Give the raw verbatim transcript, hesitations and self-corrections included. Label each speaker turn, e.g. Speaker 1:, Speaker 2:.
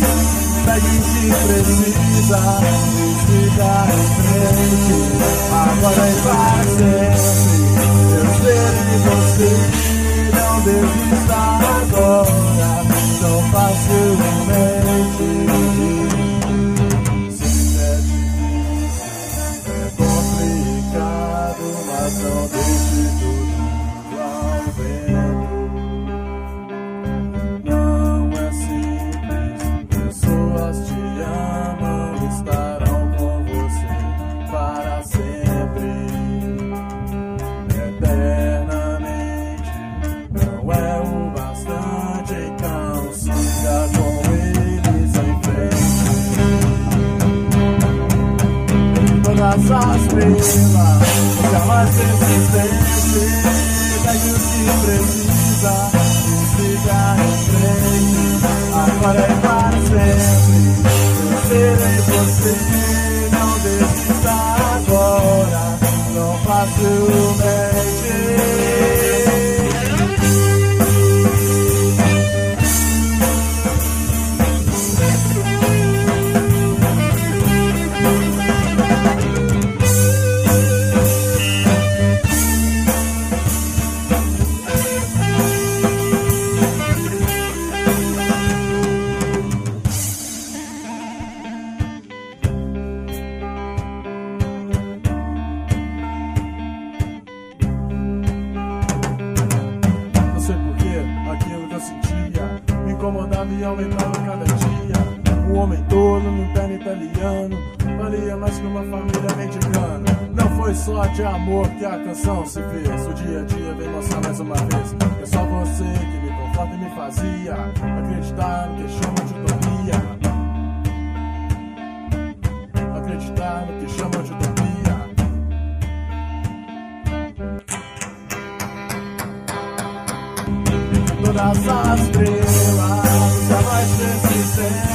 Speaker 1: Pegue o que precisa e siga em frente. Agora e para sempre eu serei você. Não desista agora, tão facilmente. Se é difícil, é complicado, mas não deixe tudo ao vento. Não é simples, pessoas te amam, estarão com você para sempre, eternamente. Não é o bastante, então siga com eles em frente. Todas as pelas, jamais persistente. Pegue o que precisa e siga em frente. Agora é para sempre, eu serei você. Não desista agora, não facilmente. Incomodava e aumentava cada dia. O homem tolo no terno italiano valia mais que uma família mexicana. Não foi só de amor que a canção se fez. O dia a dia vem mostrar mais uma vez. É só você que me conforta e me fazia acreditar no que chamam de utopia. Acreditar no que chamam de utopia. Todas as estrelas, jamais persistente.